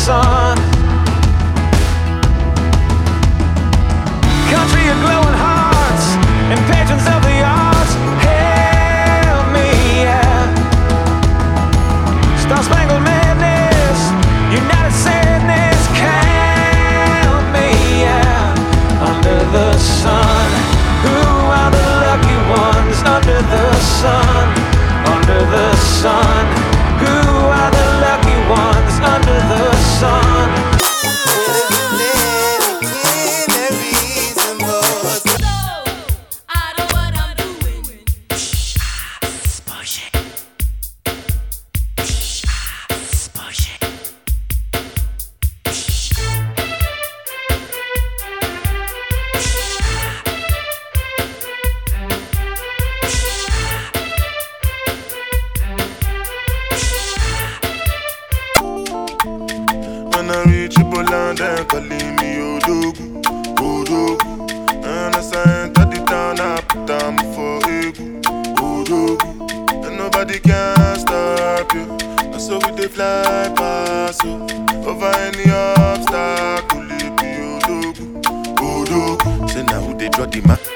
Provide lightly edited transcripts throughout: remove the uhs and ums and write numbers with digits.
sun. Country of glowing hearts and patrons of the arts, help me, yeah. Star-spangled madness, united sadness, count me, yeah. Under the sun, who are the lucky ones? Under the sun, under the sun, who are the lucky ones? Under the sun. When I reach Poland, then calling me Odogu, Odogu. And as I enter the town, I put down for Egu, Odogu. And nobody can stop you. And so we dey fly past you. Over any obstacle, it be Odogu, Odogu. Say now who they draw the map.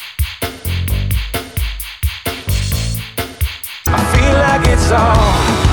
It's all